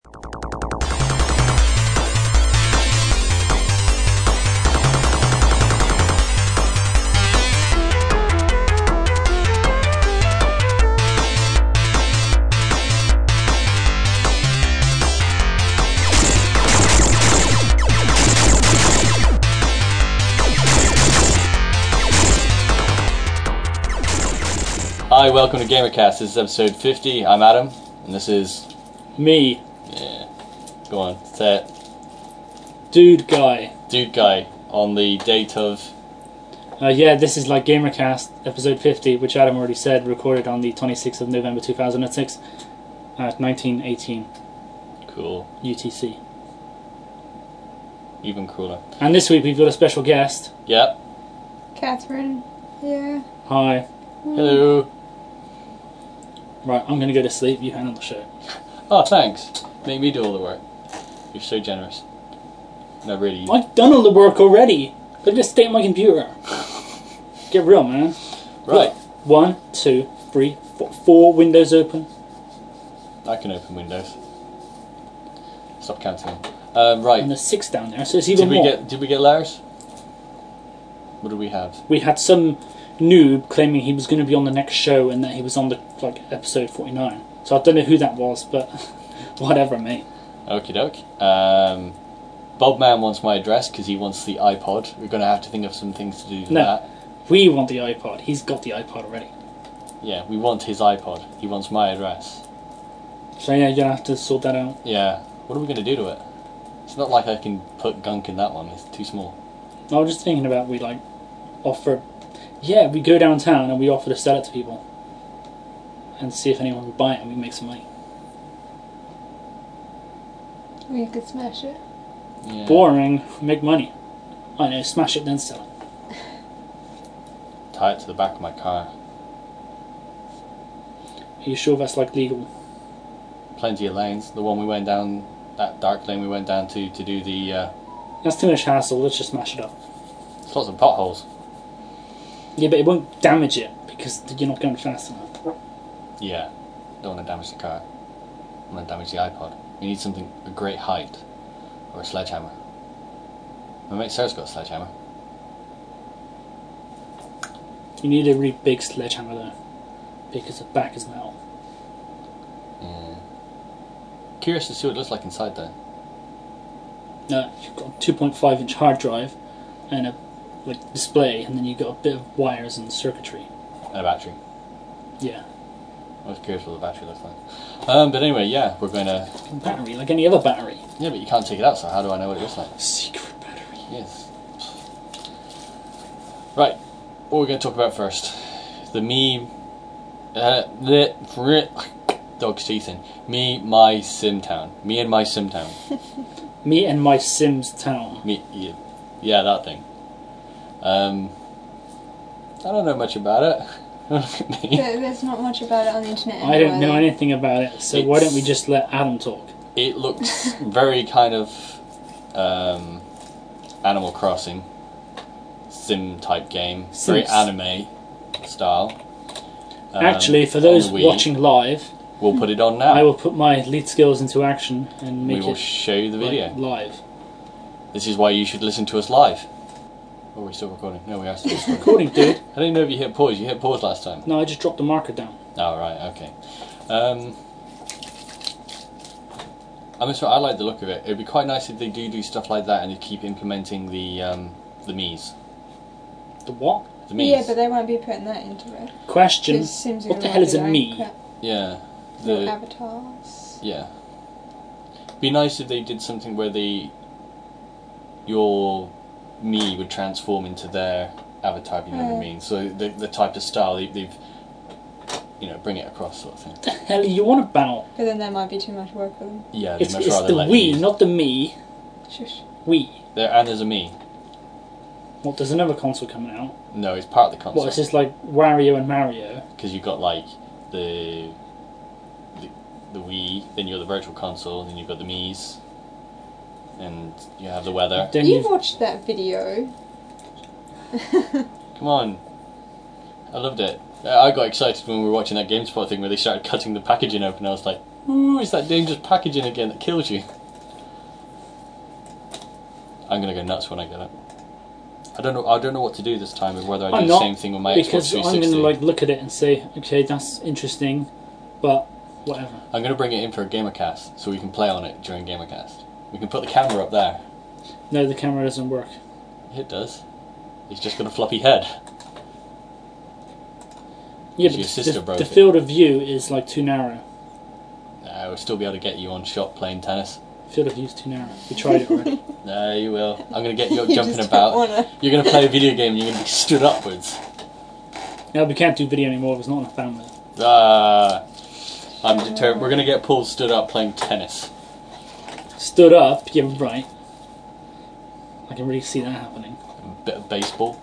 Hi, welcome to GamerCast. This is episode 50. I'm Adam, and this is... Me. Yeah. Go on, say it. Dude Guy. Dude Guy, on the date of... This is like GamerCast, episode 50, which Adam already said, recorded on the 26th of November 2006, at 1918. Cool. UTC. Even cooler. And this week we've got a special guest. Yep. Catherine. Yeah. Hi. Hello. Right, I'm going to go to sleep, you handle the show. Oh, thanks. Make me do all the work. You're so generous. No, really. I've done all the work already. Look at this state of my computer. Get real, man. Right. 1, 2, 3, 4. 4 windows open. I can open Windows. Stop counting. Right. And there's 6 down there, so it's even more. Did we get letters? What do we have? We had some noob claiming he was going to be on the next show and that he was on the episode 49. So I don't know who that was, but whatever, mate. Okie doke. Bobman wants my address because he wants the iPod. We're going to have to think of some things to do with that. We want the iPod. He's got the iPod already. Yeah, we want his iPod. He wants my address. So yeah, you're going to have to sort that out. Yeah. What are we going to do to it? It's not like I can put gunk in that one. It's too small. I was just thinking about we offer... Yeah, we go downtown and we offer to sell it to people. And see if anyone would buy it and we make some money. We could smash it. Yeah. Boring. Make money. I know, smash it then sell it. Tie it to the back of my car. Are you sure that's legal? Plenty of lanes. The one we went down, that dark lane we went down to do the... That's too much hassle, let's just smash it up. There's lots of potholes. Yeah, but it won't damage it because you're not going fast enough. Yeah. Don't want to damage the car. I want to damage the iPod. We need something a great height. Or a sledgehammer. My mate Sarah's got a sledgehammer. You need a really big sledgehammer though, because the back is metal. Yeah. Curious to see what it looks like inside though. No, you've got a 2.5-inch hard drive and a display, and then you've got a bit of wires and circuitry. And a battery. Yeah. I was curious what the battery looks like. But anyway, yeah, we're going to... Battery, like any other battery. Yeah, but you can't take it out, so how do I know what it looks like? Secret battery. Yes. Right, what are we going to talk about first? The me... dog's teeth in. Me, my Simtown. Me and my Simtown. Me and my Sims town. Me, yeah, that thing. I don't know much about it. There's not much about it on the internet anyway. I don't know anything about it, so why don't we just let Adam talk? It looks very kind of Animal Crossing sim type game. Very anime style. Actually, for those watching live, we'll put it on now. I will put my lead skills into action and make we will show you the video live. This is why you should listen to us live. Oh, we're still recording. No, we are still recording, dude. I didn't know if you hit pause. You hit pause last time. No, I just dropped the marker down. Oh, right, okay. I like the look of it. It would be quite nice if they do stuff like that and they keep implementing the Miis. The what? The Miis. Yeah, but they won't be putting that into it. Question, what the hell is a Mii? Yeah. The avatars. Yeah. Be nice if they did something where your Mii would transform into their avatar, if you know what I mean. So the type of style they've bring it across, sort of thing. What the hell are you on about? But then there might be too much work for them. Yeah, it's the Wii, not the Mii. Shush. Wii. And there's a Mii. What, there's another console coming out? No, it's part of the console. What, it's just like Wario and Mario? Because you've got the Wii, then you've got the Virtual Console, then you've got the Miis, and you have the weather. You watched that video. Come on. I loved it. I got excited when we were watching that GameSpot thing where they started cutting the packaging open. I was like, Ooh, it's that dangerous packaging again that kills you. I'm gonna go nuts when I get it. I don't know what to do this time, whether I do I'm the not, same thing with my because Xbox 360. I'm gonna like look at it and say, okay, that's interesting, but whatever. I'm gonna bring it in for a Gamercast so we can play on it during Gamercast. We can put the camera up there. No, the camera doesn't work. It does. It's just got a floppy head. Yeah, Your but sister broke the it. field of view is like too narrow. I will still be able to get you on shot playing tennis. Field of view is too narrow. We tried it already. No, you will. I'm gonna get you up You jumping just about. don't wanna. You're gonna play a video game and you're gonna be stood upwards. No, we can't do video anymore. There's not enough bandwidth. I'm determined. We're gonna get Paul stood up playing tennis. Stood up, yeah, right. I can really see that happening. A bit of baseball.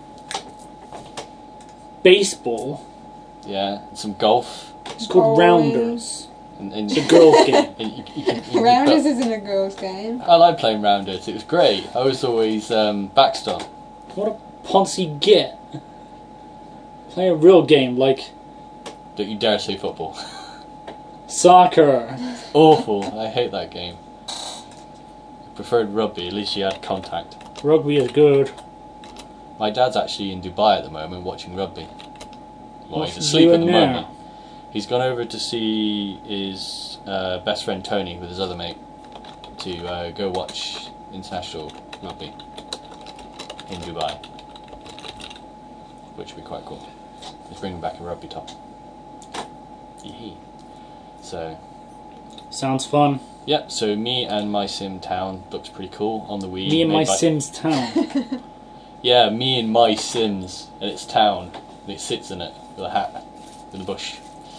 Baseball. Yeah, and some golf. It's called Bowling. Rounders. And It's a girls' game. you Rounders isn't a girls' game. I like playing Rounders. It was great. I was always backstop. What a poncy git. Play a real game like Don't you dare say football. soccer. Awful. I hate that game. I preferred rugby. At least you had contact. Rugby is good. My dad's actually in Dubai at the moment watching rugby. Well, What's he's he asleep at doing the now? moment. He's gone over to see his best friend Tony with his other mate to go watch international rugby in Dubai, which would be quite cool. He's bringing back a rugby top. Yee. So, Sounds fun. yeah, so me and My Sim Town looks pretty cool on the Wii. Me and made my by- Sims town. Yeah, me and My Sims, and it's town, and it sits in it with a hat, with a bush.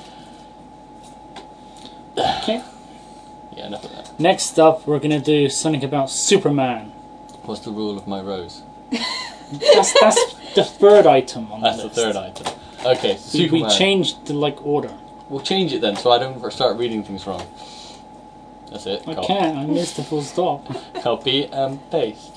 Okay. Yeah, enough of that. Next up, we're gonna do something about Superman. What's the rule of my rose? That's the third item on That's the the list. third item. Okay, so We Superman. changed the like order. We'll change it then, so I don't start reading things wrong. That's it. I can't. I missed the full stop. Copy and paste.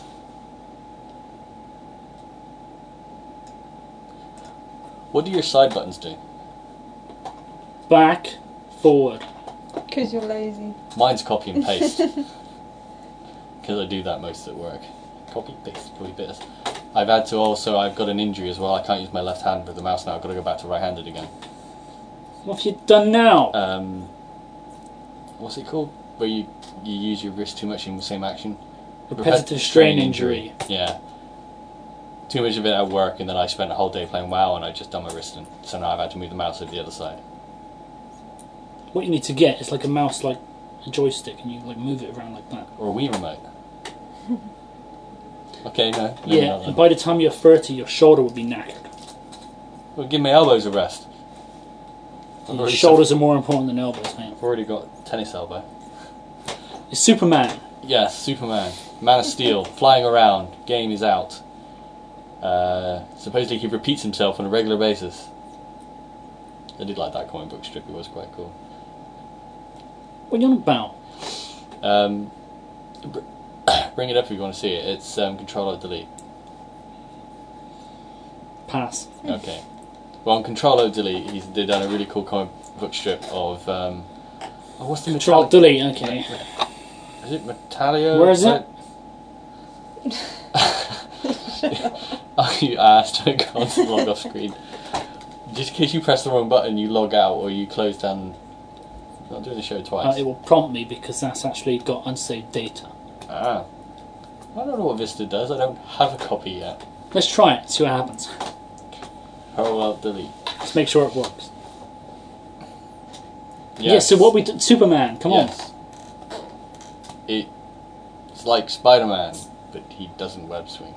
What do your side buttons do? Back, forward. Because you're lazy. Mine's copy and paste. Because I do that most at work. Copy, paste, copy, paste. I've got an injury as well. I can't use my left hand with the mouse now. I've got to go back to right-handed again. What have you done now? What's it called? Where you use your wrist too much in the same action? Repetitive strain injury. Yeah. Too much of it at work, and then I spent a whole day playing WoW, and I just done my wrist in. So now I've had to move the mouse over the other side. What you need to get is like a mouse, like a joystick, and you like move it around like that. Or a Wii remote. Okay, no. Yeah, and by the time you're 30, your shoulder will be knackered. Well, give my elbows a rest. Your shoulders are more important than elbows, mate. I've already got tennis elbow. It's Superman. Yes, Superman. Man of Steel. Flying around. Game is out. Supposedly he repeats himself on a regular basis. I did like that comic book strip. It was quite cool. What are you on about? Bring it up if you want to see it. It's Control-O-Delete. Pass. Okay. Well, on Control-O-Delete, they've done a really cool comic book strip of... what's the Control delete, okay. Is it Metallia? Where is it? Oh, you asked to go onto the log off screen. Just in case you press the wrong button, you log out or you close down. I'm not doing the show twice. It will prompt me because that's actually got unsaved data. Ah. I don't know what Vista does. I don't have a copy yet. Let's try it, see what happens. Control-Delete. Let's make sure it works. Yes. Yeah, so what we did, Superman, come on. Yes. It's like Spider-Man, but he doesn't web swing.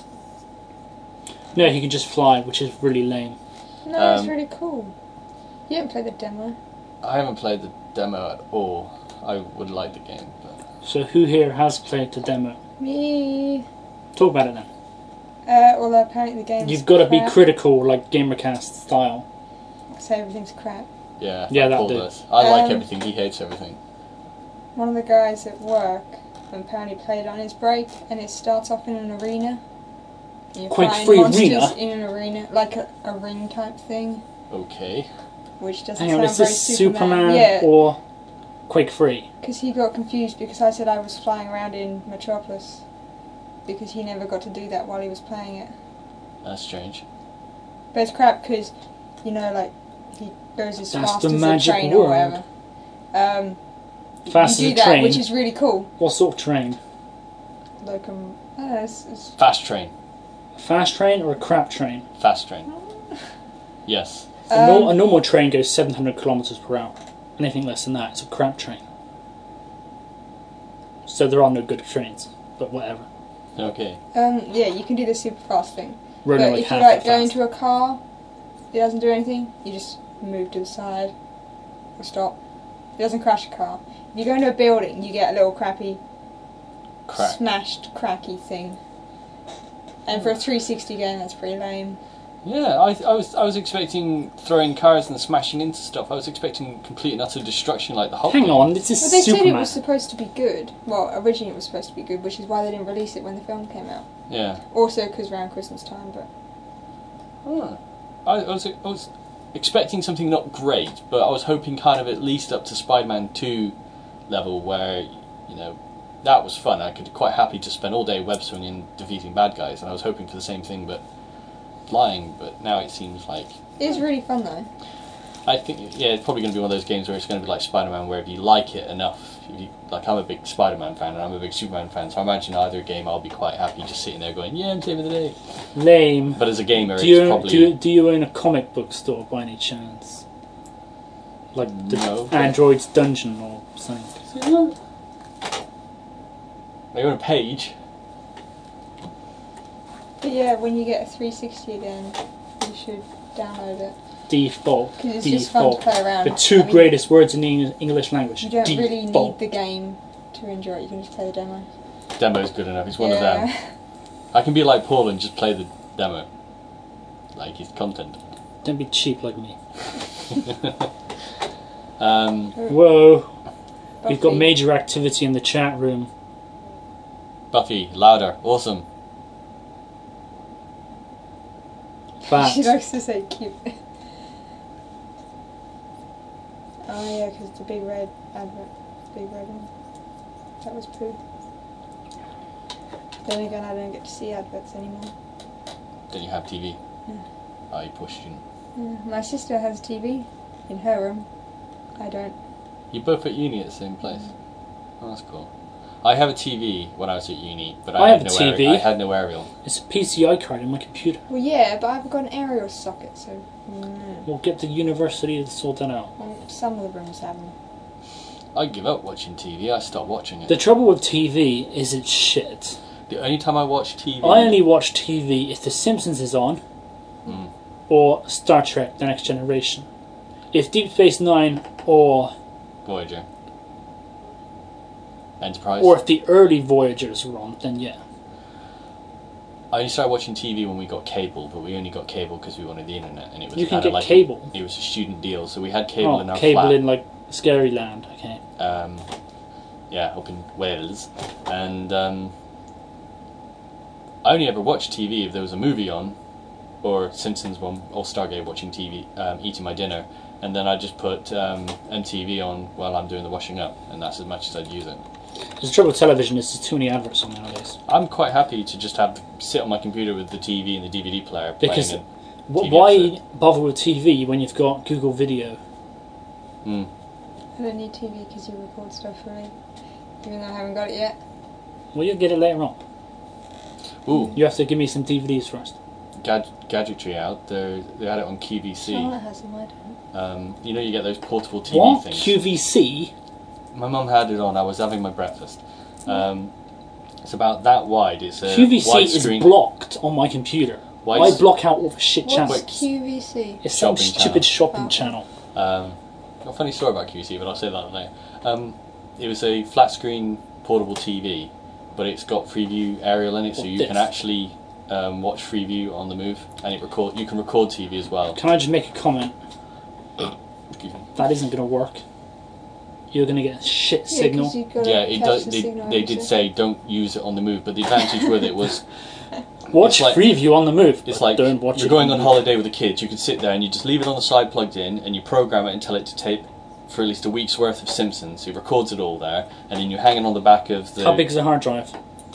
No, he can just fly, which is really lame. No, it's really cool. You haven't played the demo. I haven't played the demo at all. I would like the game, but... So who here has played the demo? Me. Talk about it then. Although apparently the game's You've got to be crap, critical, like Gamercast style. so everything's crap. Yeah, Yeah, like that'll Paul do. does. I like Um, everything. He hates everything. One of the guys at work apparently played it on his break, and it starts off in an arena. And you're Quake fighting 3 monsters arena? in an arena, like a ring type thing, Okay. which doesn't Hang on, sound is very this Superman Yeah, or... Quake 3. Because he got confused because I said I was flying around in Metropolis. Because he never got to do that while he was playing it. That's strange. But it's crap because, you know, like, he goes as That's fast the as a magic train word. or whatever. Fast you as do a that, train. which is really cool. What sort of train? Like, I don't know, it's Fast train. A fast train or a crap train? Fast train. Yes. A normal train goes 700 kilometers per hour. Anything less than that, it's a crap train. So there are no good trains, but whatever. Okay. yeah, you can do the super fast thing. Running But like if you half like that go fast. into a car, it doesn't do anything. You just move to the side or stop. It doesn't crash a car. If you go into a building, you get a little crappy, Crack. smashed, cracky thing. And for a 360 game, that's pretty lame. Yeah, I was expecting throwing cars and smashing into stuff. I was expecting complete and utter destruction like the Hulk. Hang on, this is But they said it Superman. was supposed to be good. Well, originally it was supposed to be good, which is why they didn't release it when the film came out. Yeah. Also because around Christmas time, but Oh. I was expecting something not great, but I was hoping kind of at least up to Spider-Man 2 level where, you know, that was fun. I could quite happy to spend all day web swinging defeating bad guys, and I was hoping for the same thing but flying, but now it seems like... it is really fun though. I think, yeah, it's probably going to be one of those games where it's going to be like Spider-Man, where if you like it enough, if you, like I'm a big Spider-Man fan and I'm a big Superman fan, so I imagine either game I'll be quite happy just sitting there going, yeah, I'm saving the day. Lame. But as a gamer, Do you, it's probably... do you own a comic book store by any chance? Like the No. Android's Dungeon or something? I own a page. But yeah, when you get a 360 again, you should download it. Default. Because it's just fun to Default. play around. The two I mean, greatest words in the English language. You don't really need Default. the game to enjoy it, you can just play the demo. Demo's good enough, it's one of Yeah. them. I can be like Paul and just play the demo. Like his content. Don't be cheap like me. Buffy. Whoa. We've got major activity in the chat room. Buffy, louder, awesome. Fact. She likes to say cute. Oh yeah, because the big red advert, the big red one. That was poo. Then again, I don't get to see adverts anymore. Don't you have TV? Yeah. Oh, you pushed in. Yeah, my sister has a TV in her room. I don't. You both at uni at the same place? Oh, that's cool. I have a TV when I was at uni, but I had have no a TV. I had no aerial. It's a PCI card in my computer. Well, yeah, but I've got an aerial socket, so. We'll get the university to sort that out. Well, some of the rooms have them. I give up watching TV. I stopped watching it. The trouble with TV is it's shit. The only time I watch TV... I only watch TV if The Simpsons is on, Mm. or Star Trek: The Next Generation. If Deep Space Nine or Voyager. Enterprise. if the early Voyagers were on, then yeah. I only started watching TV when we got cable, but we only got cable because we wanted the internet, and it was You can kind of get like cable. It was a student deal, so we had cable in our cable flat. in like Scary Land. Okay. Yeah, up in Wales, and I only ever watched TV if there was a movie on, or Simpsons one, or Stargate watching TV, eating my dinner, and then I just put MTV on while I'm doing the washing up, and that's as much as I'd use it. The trouble with television is there's too many adverts on nowadays. I'm quite happy to just sit on my computer with the TV and the DVD player Because playing TV why episode. bother with TV when you've got Google Video? Mm. I don't need TV because you record stuff for me, even though I haven't got it yet. Well, you'll get it later on. Ooh, You have to give me some DVDs first. gadgetry out. They had it on QVC. Charlotte has them, I don't. You know, you get those portable TV What? things. QVC? My mum had it on. I was having my breakfast. It's about that wide. It's a QVC is widescreen. blocked on my computer. Wide- I block out all the shit What's channels. QVC? It's some Shopping stupid channel. shopping Oh. channel. A funny story about QVC, but I'll say that later. It was a flat screen portable TV, but it's got Freeview aerial in it, so What you this? can actually watch Freeview on the move, and you can record TV as well. Can I just make a comment? Excuse me. That isn't going to work. You're going to get a shit signal. Yeah, it does. They did say don't use it on the move, but the advantage with it was Watch it's like- Freeview on the move. it's but like don't watch you're it going the on move. holiday with the kids. You can sit there and you just leave it on the side plugged in, and you program it and tell it to tape for at least a week's worth of Simpsons. He records it all there, and then you hang it on the back of the... How big is the hard drive?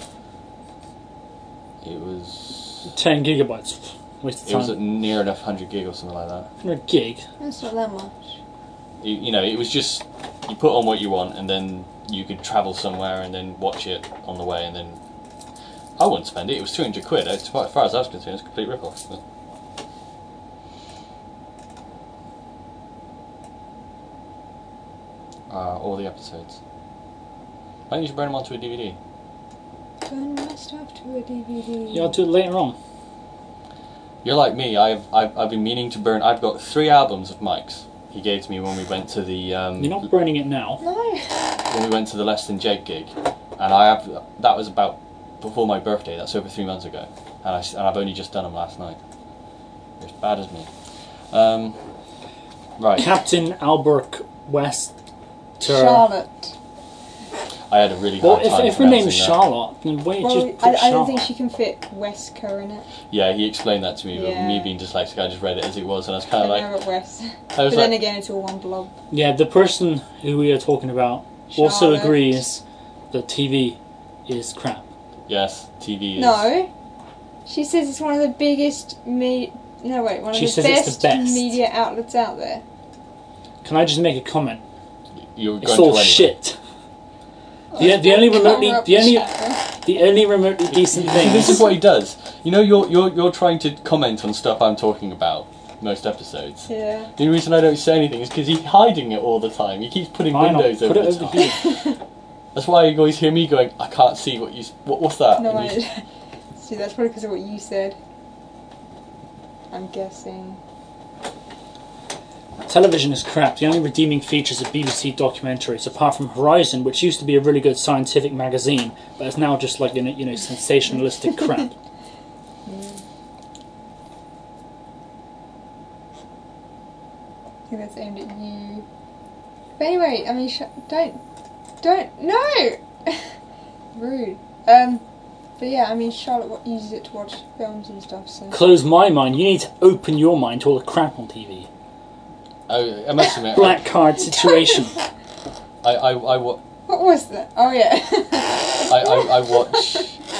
It was... 10 gigabytes. Waste of It was time. at near enough 100 gig or something like that. 100 gig. That's not that much. You know, it was just... You put on what you want, and then you could travel somewhere and then watch it on the way, and then... I wouldn't spend it. It was 200 quid. As far as I was concerned, it's a complete rip-off. But... all the episodes. Why don't you just burn them onto a DVD? Turn my stuff to a DVD. Yeah, I'll do it later on. You're like me. I've been meaning to burn. I've got 3 albums of Mike's. He gave to me when we went to the. You're not burning it now. No. When we went to the Less Than Jake gig, and I have that was about before my birthday. That's over 3 months ago, and I've only just done them last night. You're as bad as me. Right. Captain Albert West. Charlotte. I had a really Well, hard time if her name's pronouncing that. Charlotte, then why don't you Well, just put I don't Charlotte? think she can fit Wesker in it. Yeah, he explained that to me, but Yeah. me being dyslexic, I just read it as it was, and I was kind of I like, know at West. I But was then like, again, it's all one blob. Yeah, the person who we are talking about also Charlotte. agrees that TV is crap. yes, TV is. No. She says it's one of the biggest one of She the says it's best, the best. media outlets out there. Can I just make a comment? You're It's going all to anyway. shit. The only remotely Cover up the only shadow. the only remotely decent thing This is what he does. You know, you're trying to comment on stuff I'm talking about most episodes. Yeah. The only reason I don't say anything is because he's hiding it all the time. He keeps putting Why not? windows Put over it the over top. here. That's why you always hear me going, I can't see what you. What's that? No, And you- see, that's probably because of what you said. I'm guessing. Television is crap. The only redeeming features of BBC documentaries, apart from Horizon, which used to be a really good scientific magazine, but is now just like sensationalistic crap. I think that's aimed at you. But anyway, I mean, don't, no! Rude. But yeah, I mean, Charlotte uses it to watch films and stuff, so. Close my mind. You need to open your mind to all the crap on TV. I must admit, Black card situation. I What was that? Oh yeah. I watch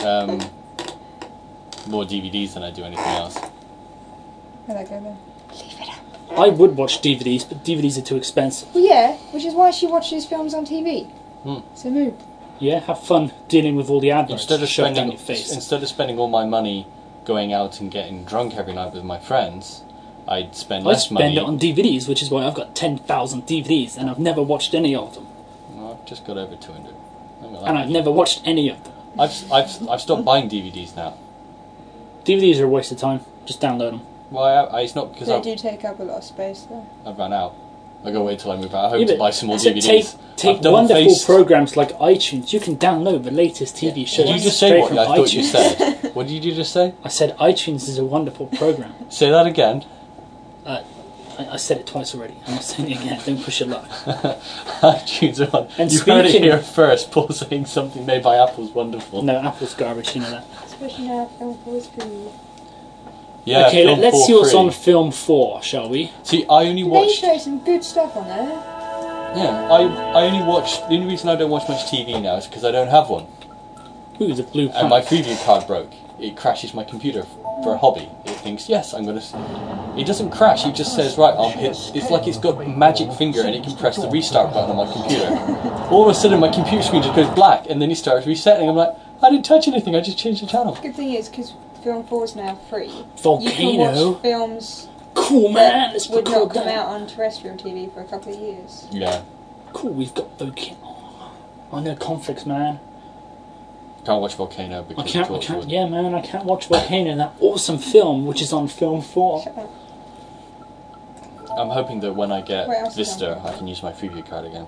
more DVDs than I do anything else. Where'd I go then? Leave it up. I would watch DVDs, but DVDs are too expensive. Well, yeah, which is why she watches films on TV. So move. Yeah, have fun dealing with all the adverts Instead of shoved down spending your face. instead of spending all my money going out and getting drunk every night with my friends, I'd spend I less spend money. it on DVDs, which is why I've got 10,000 DVDs, and I've never watched any of them. Well, I've just got over 200. And I've never watched any of them. I've stopped buying DVDs now. DVDs are a waste of time. Just download them. Well, it's not because They I've do take up a lot of space, though. run out. I gotta wait till I move out of home Yeah, to but buy some more so DVDs. Take I've wonderful double-faced- programs like iTunes. You can download the latest TV shows Did you just straight say what from I thought iTunes. you said? What did you just say? I said iTunes is a wonderful program. Say that again. I said it twice already. I'm not saying it again. Don't push your luck. iTunes are on. And You heard it speaking- here first. Paul saying something made by Apple's wonderful. No, Apple's garbage. You know that. Especially now, film is food. Yeah. Okay, film let's for see what's free. on film 4, shall we? See, I only They watched. show some good stuff on there. Yeah, I only watch. The only reason I don't watch much TV now is because I don't have one, Ooh, the blue and my planet. preview card broke. It crashes my computer for a hobby. It thinks, yes, I'm gonna. It doesn't crash. It just says, right, I'll hit. It's like it's got a magic finger, and it can press the restart button on my computer. All of a sudden, my computer screen just goes black, and then it starts resetting. I'm like, I didn't touch anything. I just changed the channel. Good thing is, because Film 4 is now free, you can Volcano. watch films Cool, man. that Let's would not record come that. out on terrestrial TV for a couple of years. Yeah, Cool, we've got Volcano. I know conflicts, man. can't watch Volcano I because can't, of Torchwood. yeah, man, I can't watch Volcano, that awesome film, which is on film 4. Shut up. I'm hoping that when I get What else is Vista, on? I can use my preview card again.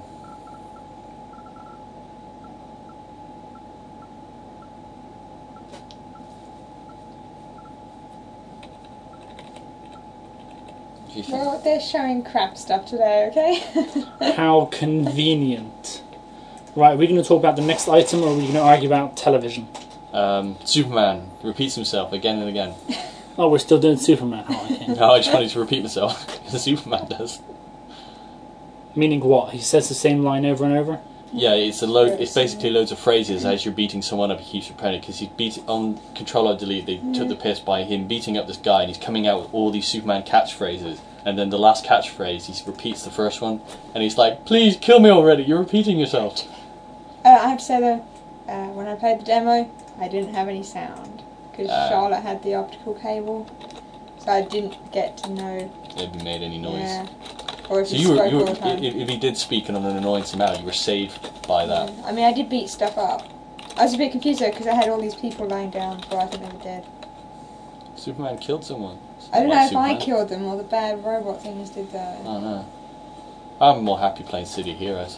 Do you think- Well, they're showing crap stuff today, okay? How convenient. Right, are we going to talk about the next item, or are we going to argue about television? Superman repeats himself again and again. Oh, we're still doing Superman. Oh, okay. No, I just wanted to repeat myself because Superman does. Meaning what? He says the same line over and over? Yeah, it's a load. It's basically loads of phrases as you're beating someone up. He keeps repeating because he beat on Control Alt Delete. They took the piss by him beating up this guy, and he's coming out with all these Superman catchphrases. And then the last catchphrase, he repeats the first one, and he's like, "Please kill me already! You're repeating yourself." I have to say though, when I played the demo, I didn't have any sound because Charlotte had the optical cable, so I didn't get to know If he made any noise. Yeah. Or if So he you spoke were, all the time. if he did speak in an annoying amount, you were saved by that. I mean, I did beat stuff up. I was a bit confused though because I had all these people lying down, but I think they were dead. Superman killed someone. I don't know if I Superman. killed them or the bad robot things did that. I don't know. I'm more happy playing City of Heroes.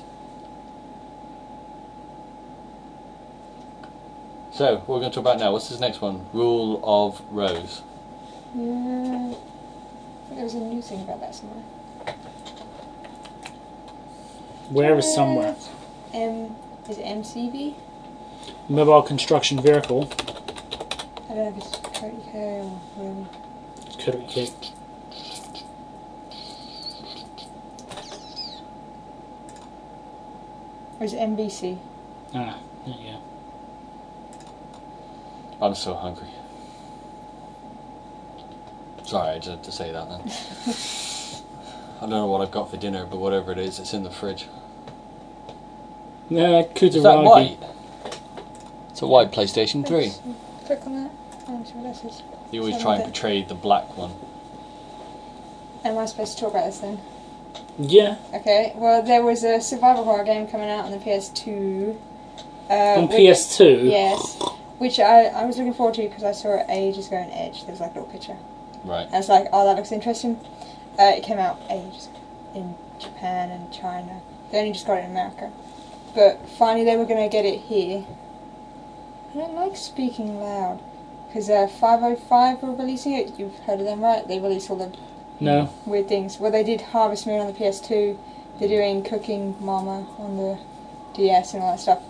So, what we're going to talk about now, what's this next one? Rule of Rose. Yeah. I think there was a new thing about that somewhere. Where is somewhere? Is it MCV? Mobile construction vehicle. I don't know if it's Cody K or whatever. Could be Kate. Or is it MBC? Ah, yeah. I'm so hungry. Sorry, I just had to say that then. I don't know what I've got for dinner, but whatever it is, it's in the fridge. Yeah, Is that Kutaragi. white? It's a white PlayStation 3. Click on that. Oh, see what this is. You always Some try of and it. portray the black one. Am I supposed to talk about this then? Yeah, Okay, well, there was a survival horror game coming out on the PS2. on which- PS2. Yes. Which I was looking forward to because I saw it ages ago on Edge. There was like a little picture. Right. And I was like, oh, that looks interesting. It came out ages in Japan and China. They only just got it in America. But finally they were going to get it here. I don't like speaking loud. Because 505 were releasing it. You've heard of them, right? They release all the No. weird things. Well, they did Harvest Moon on the PS2. They're doing Cooking Mama on the DS and all that stuff.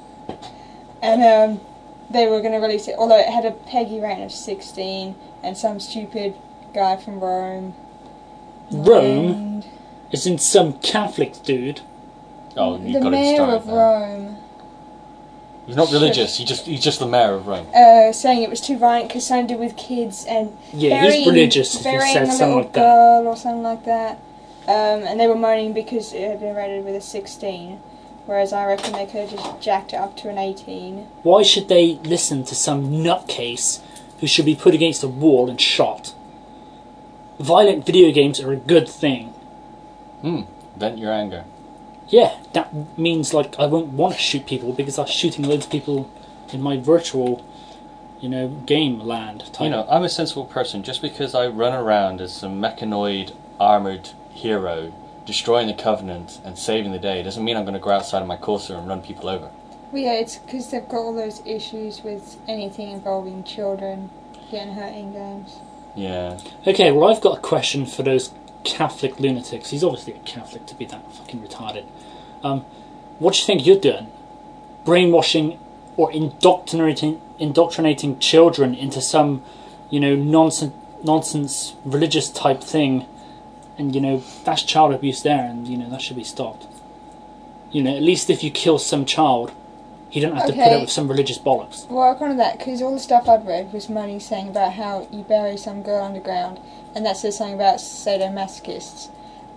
And they were going to release it, although it had a PEGI rating of 16, and some stupid guy from Rome. Rome? And It's in some Catholic dude. Oh, you the got it mayor started of there. Rome. He's not religious, he's just the mayor of Rome. Saying it was too violent because something to do with kids and Yeah, he's religious if he burying said a something little like that. girl or something like that. And they were moaning because it had been rated with a 16, whereas I reckon they could have just jacked it up to an 18. Why should they listen to some nutcase who should be put against a wall and shot? Violent video games are a good thing. Vent your anger. Yeah, that means like I won't want to shoot people because I'm shooting loads of people in my virtual, game land type. You know, I'm a sensible person. Just because I run around as some mechanoid armoured hero, destroying the Covenant and saving the day, doesn't mean I'm going to go outside of my Corsair and run people over. Well, yeah, it's because they've got all those issues with anything involving children getting hurt in games. Yeah. Okay, well I've got a question for those Catholic lunatics. He's obviously a Catholic to be that fucking retarded. What do you think you're doing? Brainwashing or indoctrinating children into some, nonsense religious type thing, and that's child abuse there, and that should be stopped. At least if you kill some child, he don't have to put Okay. up with some religious bollocks. Well, I of that because all the stuff I'd read was money saying about how you bury some girl underground, and that says something about sadomasochists.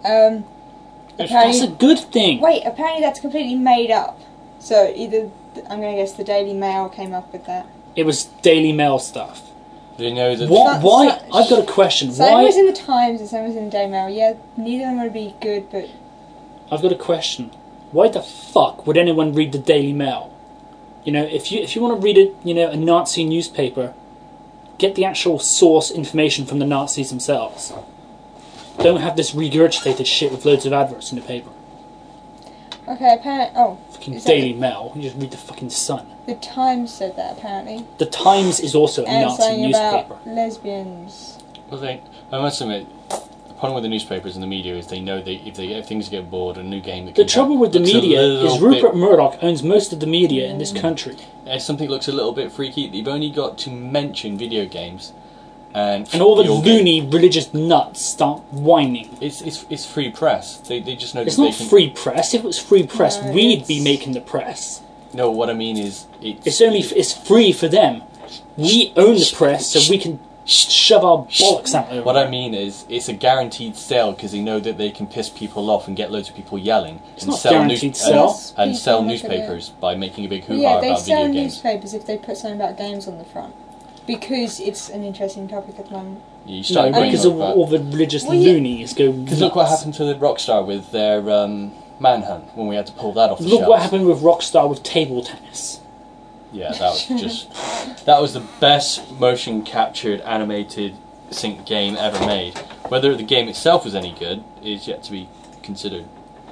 That's a good thing. Wait, apparently that's completely made up. So either I'm going to guess the Daily Mail came up with that. It was Daily Mail stuff. Do you know that... What? So- Why? so- I've got a question. Some Why? was in the Times and some was in the Daily Mail. Yeah, neither of them would be good, but I've got a question. Why the fuck would anyone read the Daily Mail? If you want to read a Nazi newspaper, get the actual source information from the Nazis themselves. Don't have this regurgitated shit with loads of adverts in the paper. okay. Apparently, Fucking is that Daily Mail. You just read the fucking Sun. the Times said that apparently, The Times is also a and Nazi something newspaper. about lesbians. Well, I must admit, the problem with the newspapers and the media is they know if things get bored, a new game that The comes trouble out with the looks a media little is bit- Rupert Murdoch owns most of the media in this country. If something looks a little bit freaky, you've only got to mention video games, and all the your game. loony religious nuts start whining. It's free press. They just know It's that not they can. free press. If it was free press, No, we'd be it's- making the press. No, what I mean is It's free for them. We own the press, so we can shove our bollocks out over What it. I mean is, it's a guaranteed sale because they know that they can piss people off and get loads of people yelling It's and not sell guaranteed sale. Yes, and people sell look at it. newspapers by making a big hoo-ha Yeah, they about sell video games. newspapers if they put something about games on the front. Because it's an interesting topic at the moment. You No, start because going all the religious Well, yeah. loonies go Because look what nuts. happened to the Rockstar with their Manhunt when we had to pull that off the Look shelves. what happened with Rockstar with table tennis. Yeah, that was that was the best motion captured animated sync game ever made. Whether the game itself was any good is yet to be considered.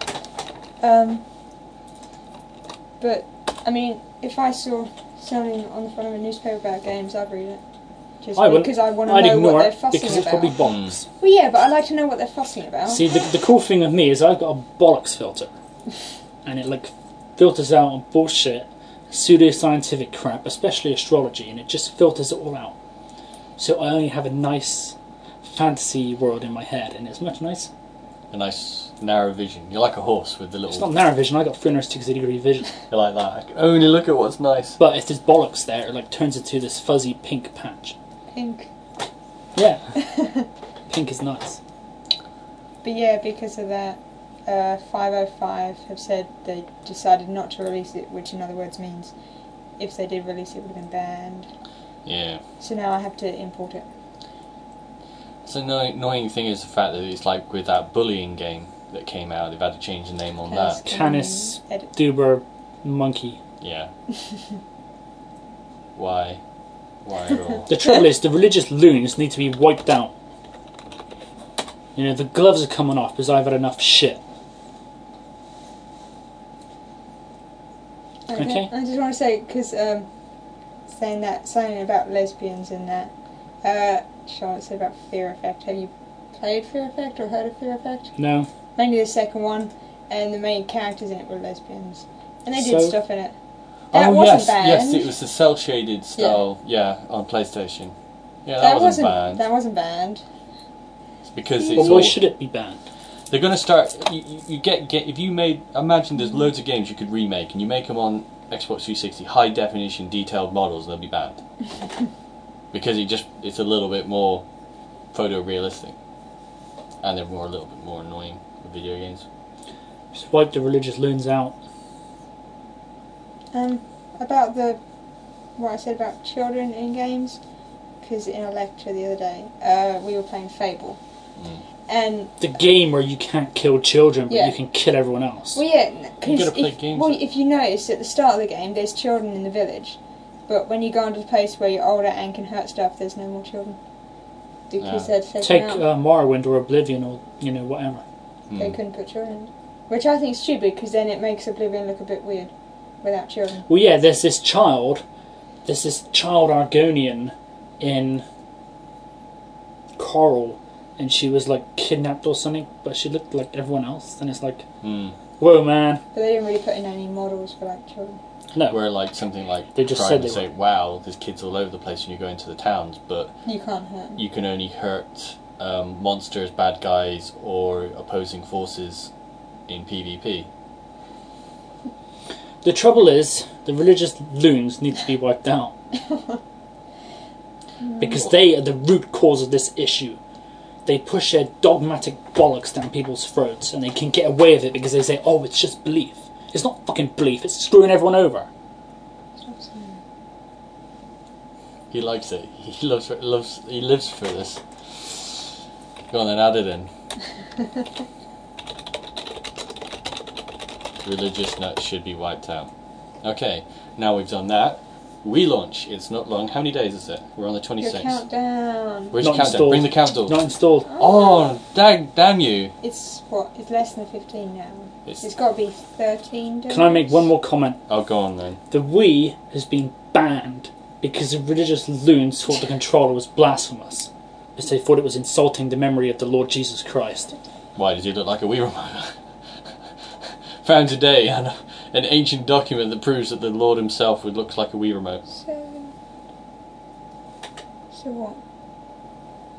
But, I mean, if I saw something on the front of a newspaper about games, I'd read it. Just I wouldn't. because I want to I'd know ignore what they're it fussing because it's about. probably bollocks. Well, yeah, but I like to know what they're fussing about. See, the cool thing with me is I've got a bollocks filter, and it like filters out bullshit, pseudoscientific crap, especially astrology, and it just filters it all out. So I only have a nice fantasy world in my head, and it's much nicer. A nice narrow vision. You're like a horse with the It's little. not narrow vision. I got 360-degree vision, You're like that. I can only look at what's nice. but if there's bollocks there, it like turns into this fuzzy pink patch. Pink. Yeah, pink is nice. But yeah, because of that, 505 have said they decided not to release it, which in other words means if they did release it, it would have been banned. Yeah. So now I have to import it. So the annoying thing is the fact that it's like with that bullying game that came out, they've had to change the name on that. Canis Edit. Duber Monkey. Yeah. Why? Why at all? The trouble is, the religious loons need to be wiped out. You know, the gloves are coming off because I've had enough shit. Okay. I just want to say, because saying that, something about lesbians and that, Charlotte said about Fear Effect. Have you played Fear Effect or heard of Fear Effect? No. Mainly the second one, and the main characters in it were lesbians. And they So- did stuff in it. That Oh wasn't yes, banned. yes, it was the cell shaded style. Yeah, on PlayStation. Yeah, That wasn't banned. That wasn't banned. It's because Well, it's Well, why all, should it be banned? they're going to start. You get if you made. Imagine there's loads of games you could remake, and you make them on Xbox 360 high definition detailed models, and they'll be banned because it's a little bit more photorealistic, and they're a little bit more annoying with video games. Just wipe the religious loons out. About what I said about children in games, because in a lecture the other day, we were playing Fable, and The game where you can't kill children, but Yeah. you can kill everyone else. well, yeah, You because gotta play games. if you notice at the start of the game, there's children in the village, but when you go into the place where you're older and can hurt stuff, there's no more children because they're taken Take out. Morrowind or Oblivion or, you know, whatever. They couldn't put children, in. Which I think is stupid because then it makes Oblivion look a bit weird without children. Well, yeah, there's this child Argonian in Coral, and she was like kidnapped or something, but she looked like everyone else, and it's like, whoa, man. But they didn't really put in any models for like children. No. Where like something like They just trying said to they say, "Wow, there's kids all over the place when you go into the towns," but You can't hurt them. you can only hurt monsters, bad guys, or opposing forces in PvP. The trouble is, the religious loons need to be wiped out. Because they are the root cause of this issue. They push their dogmatic bollocks down people's throats, and they can get away with it because they say, oh, it's just belief. It's not fucking belief, it's screwing everyone over. He likes it. He lives for this. Go on then, add it in. Religious nuts should be wiped out. Okay, now we've done that. We launch. It's not long. How many days is it? We're on the 26th. Your countdown. Where's Not your countdown? installed. Bring the countdown. Not installed. Oh, damn you. It's what? It's less than 15 now. It's- It's got to be 13 days. Can I make one more comment? Oh, go on then. The Wii has been banned because the religious loons thought the controller was blasphemous. Because they thought it was insulting the memory of the Lord Jesus Christ. Why does he look like a Wii remote? Found today an ancient document that proves that the Lord himself would look like a Wii remote. So what?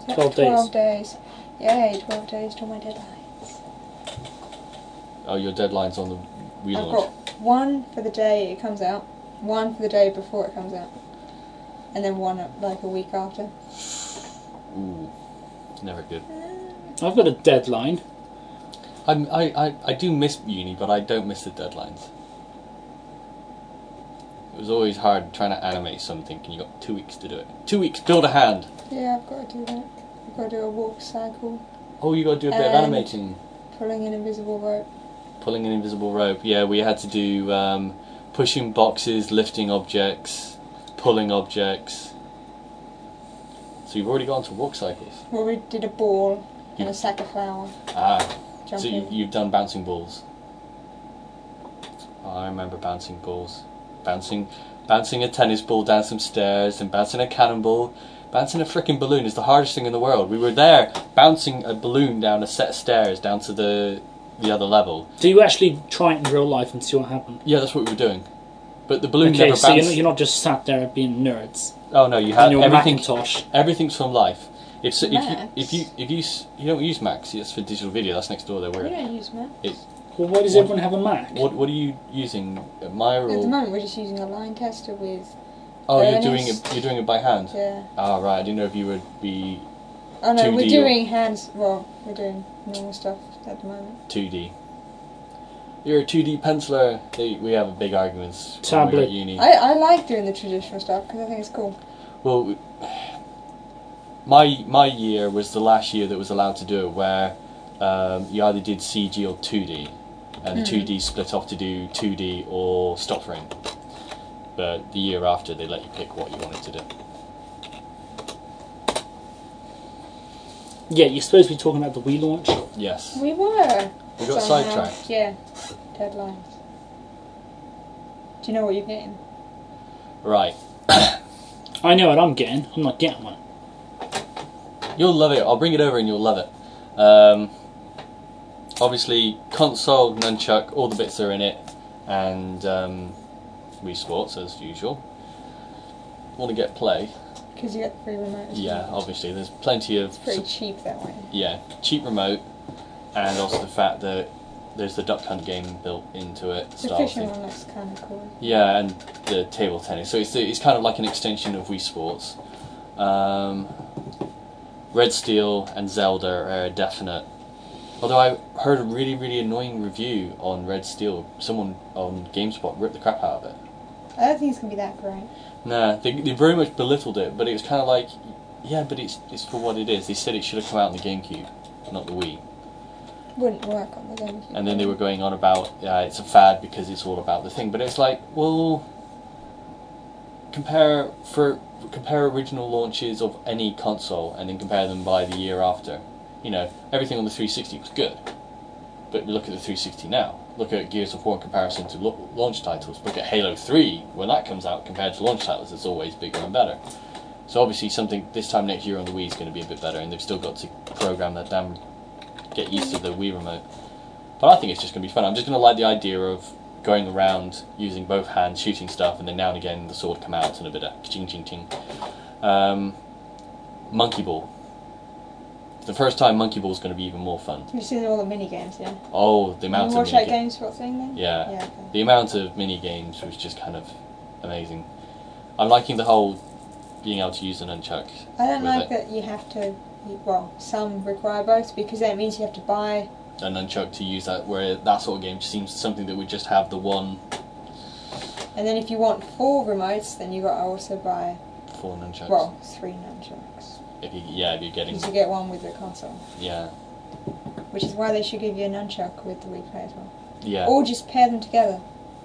12 days. 12 days. Yay, 12 days till my deadlines. Oh, your deadline's on the I've relaunch. got one for the day it comes out, one for the day before it comes out, and then one like a week after. Ooh, never good. I've got a deadline. I do miss uni, but I don't miss the deadlines. It was always hard trying to animate something, and you got 2 weeks to do it. 2 weeks, build a hand. Yeah, I've got to do that. I've got to do a walk cycle, Oh, you got to do a bit of And- animating. pulling an invisible rope. Pulling an invisible rope. Yeah, we had to do pushing boxes, lifting objects, pulling objects. So you've already gone to walk cycles. Well, we did a ball and You- a sack of flour. Ah, so Jumping. you've done bouncing balls. Oh, I remember bouncing balls. Bouncing a tennis ball down some stairs, and bouncing a cannonball. Bouncing a freaking balloon is the hardest thing in the world. We were there bouncing a balloon down a set of stairs down to the other level. Do you actually try it in real life and see what happens? Yeah, that's what we were doing. But the balloon Okay, never so bounced. you're not just sat there being nerds. Oh no, you On had your everything. Macintosh. Everything's from life. If Macs? you don't use Macs, it's for digital video. That's next door. There, We where don't use Mac. Well, why does What- everyone have a Mac? what are you using? Maya At the or moment, we're just using a line tester with. oh, you're Ernest. doing it by hand. Yeah. Ah, right. I didn't know if you would be Oh no, 2D we're or- doing hands. Well, we're doing normal stuff at the moment. 2D. You're a 2D penciler. We have a big arguments when we were Tablet. at uni. I like doing the traditional stuff because I think it's cool. Well, my year was the last year that was allowed to do it, where you either did CG or 2D, and the 2D split off to do 2D or stop frame. But the year after, they let you pick what you wanted to do. Yeah, you're supposed to be talking about the Wii launch. Yes. We were. We got somehow. sidetracked. Yeah. Deadlines. Do you know what you're getting? Right. I know what I'm getting. I'm not getting one. You'll love it. I'll bring it over and you'll love it. Obviously, console, nunchuck, all the bits are in it, and Wii Sports as usual. Want to get play? Because you get the free remote. as Yeah, well. obviously. There's plenty of It's pretty cheap that way. yeah, cheap remote, and also the fact that there's the Duck Hunt game built into it. The style fishing thing. one looks kind of cool. Yeah, and the table tennis. So it's kind of like an extension of Wii Sports. Red Steel and Zelda are a definite. Although I heard a really, really annoying review on Red Steel. Someone on GameSpot ripped the crap out of it. I don't think it's going to be that great. Nah, they very much belittled it, but it was kind of like, yeah, but it's for what it is. They said it should have come out on the GameCube, not the Wii. Wouldn't work on the GameCube. And then they were going on about, it's a fad because it's all about the thing. But it's like, well, compare original launches of any console and then compare them by the year after. You know, everything on the 360 was good. But look at the 360 now. Look at Gears of War in comparison to launch titles. Look at Halo 3 when that comes out compared to launch titles. It's always bigger and better. So obviously something this time next year on the Wii is going to be a bit better, and they've still got to program that damn, get used to the Wii remote. But I think it's just going to be fun. I'm just going to like the idea of going around using both hands, shooting stuff, and then now and again the sword come out and a bit of ching ching ching. Monkey Ball. The first time Monkey Ball is going to be even more fun. You've seen all the mini games, yeah? Oh, the amount you of watch mini that GameSpot thing then? Yeah. Yeah, okay. The amount of mini games was just kind of amazing. I'm liking the whole being able to use an nunchuck. I don't with like it. that you have to, well, some require both because then it means you have to buy. A nunchuck to use that, where that sort of game seems something that would just have the one And then if you want 4 remotes, then you got to also buy, for nunchucks. well, 3 nunchucks. If you're getting Because you get one with the console. yeah. Which is why they should give you a nunchuck with the Wii Play as well. Yeah. Or just pair them together.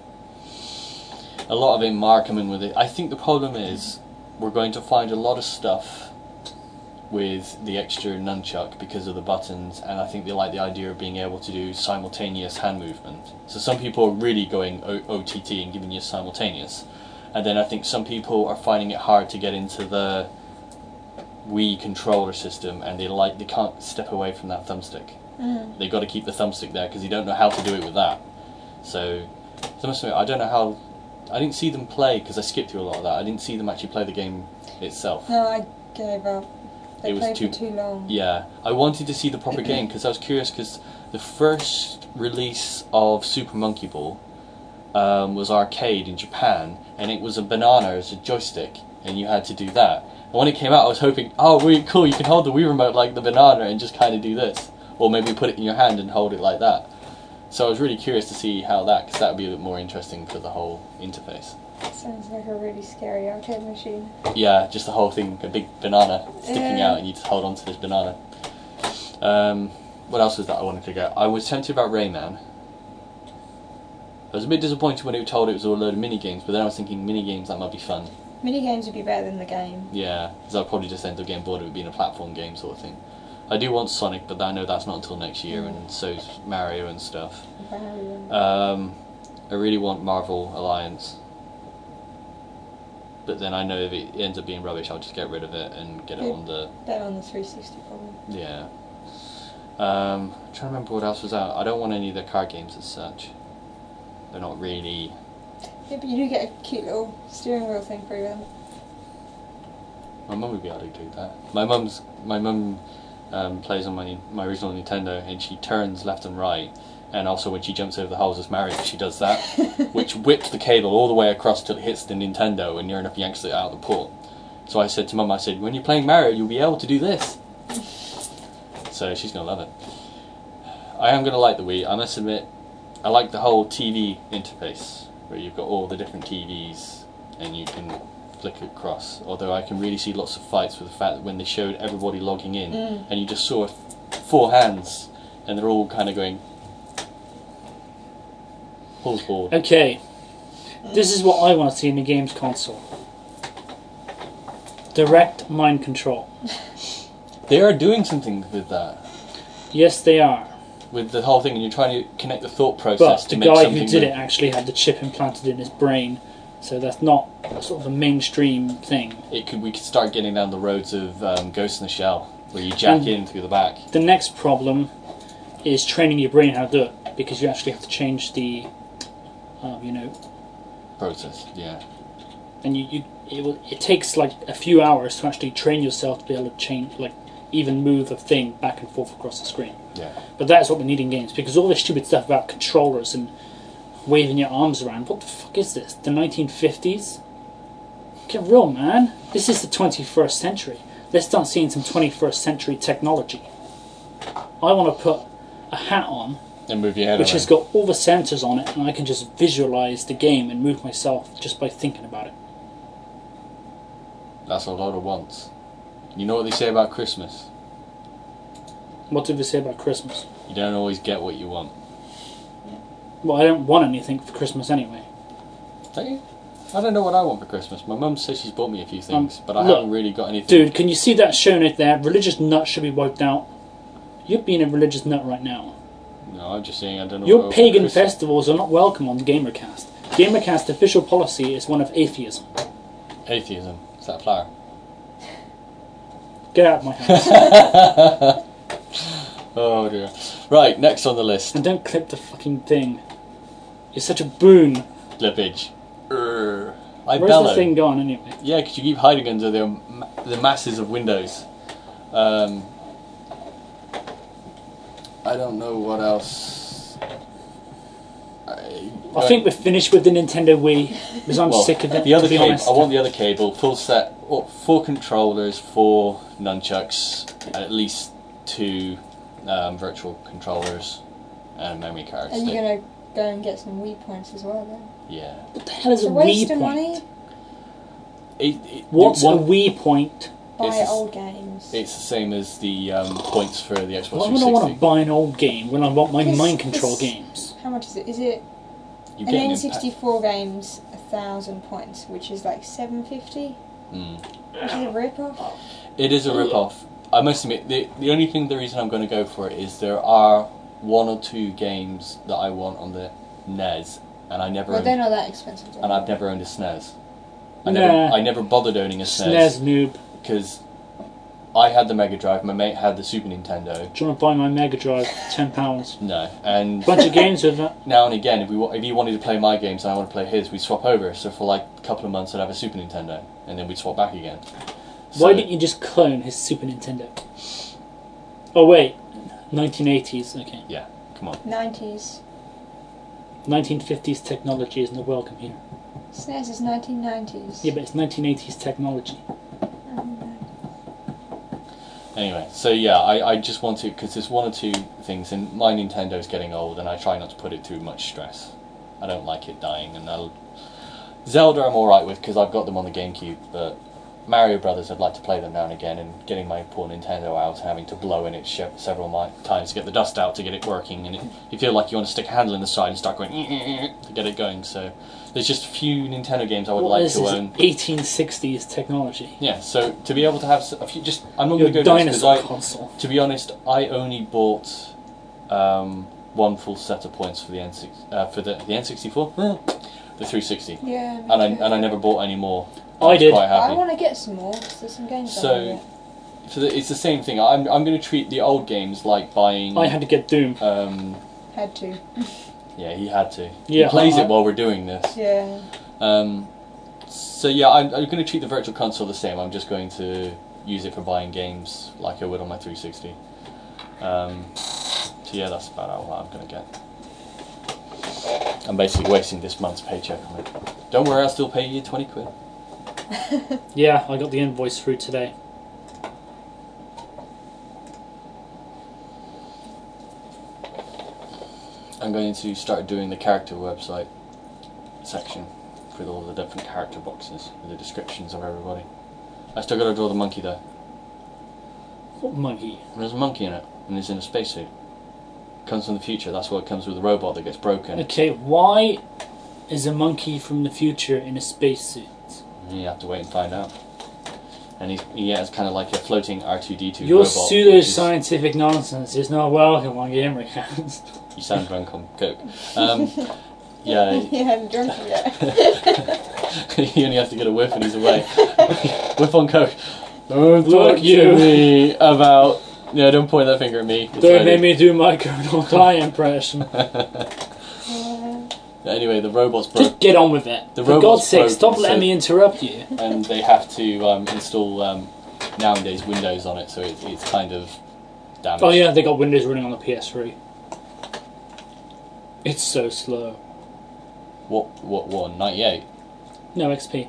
A lot of it are coming with it. I think the problem is we're going to find a lot of stuff with the extra nunchuck because of the buttons, and I think they like the idea of being able to do simultaneous hand movement. So some people are really going OTT and giving you simultaneous, and then I think some people are finding it hard to get into the Wii controller system, and they can't step away from that thumbstick. They've got to keep the thumbstick there because they don't know how to do it with that. So I don't know how. I didn't see them play because I skipped through a lot of that. I didn't see them actually play the game itself. No, I gave up. They it was played for too long. Yeah, I wanted to see the proper game because I was curious because the first release of Super Monkey Ball was arcade in Japan, and it was a banana as a joystick, and you had to do that. And when it came out, I was hoping, oh, really cool, you can hold the Wii Remote like the banana and just kind of do this. Or maybe put it in your hand and hold it like that. So I was really curious to see how that, because that would be a bit more interesting for the whole interface. Sounds like a really scary arcade machine. Yeah, just the whole thing, a big banana sticking out and you just hold on to this banana. What else was that I wanted to get? I was tempted about Rayman. I was a bit disappointed when it was told it was all a load of mini-games, but then I was thinking mini-games, that might be fun. Mini-games would be better than the game. Yeah, because I'd probably just end up getting bored of it being a platform game sort of thing. I do want Sonic, but I know that's not until next year, and so's Mario and stuff. I really want Marvel Alliance. But then I know if it ends up being rubbish, I'll just get rid of it and get it on the... Better on the 360 probably. Yeah. I'm trying to remember what else was out. I don't want any of the card games as such. They're not really... Yeah, but you do get a cute little steering wheel thing for them. My mum would be able to do that. My mum plays on my original Nintendo, and she turns left and right, and also when she jumps over the holes as Mario, she does that, which whips the cable all the way across till it hits the Nintendo, and near enough yanks it out of the port. So I said to Mum, when you're playing Mario, you'll be able to do this. So she's going to love it. I am going to like the Wii. I must admit, I like the whole TV interface, where you've got all the different TVs, and you can flick across. Although I can really see lots of fights with the fact that when they showed everybody logging in, and you just saw 4 hands, and they're all kind of going... Pulls board. Okay, this is what I want to see in the games console. Direct mind control. They are doing something with that. Yes, they are. With the whole thing, and you're trying to connect the thought process But to the make guy something... who did it actually had the chip implanted in his brain, so that's not sort of a mainstream thing. We could start getting down the roads of Ghost in the Shell, where you jack in through the back. The next problem is training your brain how to do it, because you actually have to change the, Process, yeah. and it takes like a few hours to actually train yourself to be able to change, even move a thing back and forth across the screen. Yeah. But that's what we need in games, because all this stupid stuff about controllers and waving your arms around, what the fuck is this? The 1950s? Get real, man. This is the 21st century. Let's start seeing some 21st century technology. I want to put a hat on, And move your head which around. has got all the sensors on it, and I can just visualise the game and move myself just by thinking about it. That's a lot of wants. You know what they say about Christmas? What did they say about Christmas? You don't always get what you want. Well, I don't want anything for Christmas anyway. Don't you? I don't know what I want for Christmas. My mum says she's bought me a few things, but I look, haven't really got anything. Dude, can you see that show note there? Religious nut should be wiped out. You're being a religious nut right now. No, I'm just saying I don't know Your what I want for pagan Christmas. festivals are not welcome on GamerCast. GamerCast official policy is one of atheism. Atheism. Is that a flower? Get out of my house. Oh dear. Right, next on the list. And don't clip the fucking thing. You're such a boon. Clippage. I Where's bellow. the thing gone anyway? Yeah, because you keep hiding under the masses of windows. I don't know what else. I think we're finished with the Nintendo Wii, because I'm sick of it, The other to be cable, honest. I want the other cable, full set, 4 controllers, 4 nunchucks, and at least 2 virtual controllers, and a memory card. Are you going to go and get some Wii points as well then? Yeah. What the hell is It's a a waste Wii of point? money. What's a Wii point? Buy It's- old games. It's the same as the points for the Xbox Why would I want 360. to buy an old game when I want my This- mind control this- games? How much is it? Is it You an get N64 game's 1,000 points, which is like 750, which is a rip-off. It is a rip-off. I must admit, the only thing, the reason I'm going to go for it is there are 1 or 2 games that I want on the NES, and I never Well, owned, they're not that expensive. and I've never owned a SNES. Nah. I never bothered owning a SNES SNES noob. because I had the Mega Drive, my mate had the Super Nintendo. Do you want to buy my Mega Drive? £10. No, and Bunch of games with it. now and again, if he wanted to play my games and I want to play his, we'd swap over. So for like a couple of months, I'd have a Super Nintendo, and then we'd swap back again. Why didn't you just clone his Super Nintendo? Oh wait, 1980s. Okay. Yeah, come on. 90s. 1950s technology isn't welcome here. SNES is 1990s. Yeah, but it's 1980s technology. Anyway, so yeah, I just want to, because there's one or two things, and my Nintendo's getting old, and I try not to put it through much stress. I don't like it dying, and Zelda I'm alright with, because I've got them on the GameCube, but Mario Brothers, I'd like to play them now and again, and getting my poor Nintendo out, having to blow in it several times to get the dust out to get it working, and you feel like you want to stick a handle in the side and start going to get it going, so there's just a few Nintendo games I would like to own. 1860s technology. Yeah, so to be able to have a few, I'm not Your going to go down dinosaur because console. to be honest, I only bought one full set of points for the for the N64, the 360, Yeah. and I never bought any more. I was did. Quite happy. I want to get some more. 'Cause there's some games. So it's the same thing. I'm going to treat the old games like buying. I had to get Doom. Had to. Yeah, he had to. Yeah, he plays it while we're doing this. Yeah. So yeah, I'm going to treat the Virtual Console the same. I'm just going to use it for buying games like I would on my 360. So yeah, that's about what I'm going to get. I'm basically wasting this month's paycheck on it. Don't worry, I'll still pay you 20 quid. Yeah, I got the invoice through today. I'm going to start doing the character website section with all the different character boxes with the descriptions of everybody. I still got to draw the monkey though. What monkey? There's a monkey in it, and he's in a spacesuit. Comes from the future. That's what comes with the robot that gets broken. Okay, why is a monkey from the future in a spacesuit? You have to wait and find out. And he has kind of like a floating R2-D2 Your robot. pseudo-scientific nonsense is not welcome on Gamercast. You sound drunk on coke. Yeah. He hadn't drunk it yet. He only has to get a whiff and he's away. Whiff on coke. Don't Look, talk to me about... Yeah, don't point that finger at me. It's Don't ready. make me do my Colonel Clay impression. Anyway, the robot's broke. Just get on with it. The For robot's God's sake, broken, stop letting so- me interrupt you. And they have to install nowadays Windows on it, so it's kind of damaged. Oh yeah, they got Windows running on the PS3. It's so slow. What one? 98? No XP.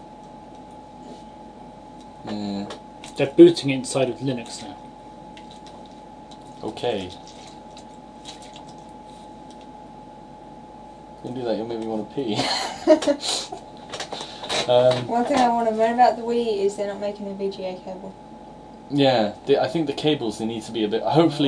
Mm, They're booting it inside of Linux now. okay. Don't do that, you'll make me want to pee. One thing I want to moan about the Wii is they're not making a VGA cable. Yeah, I think the cables, they need to be a bit... Hopefully...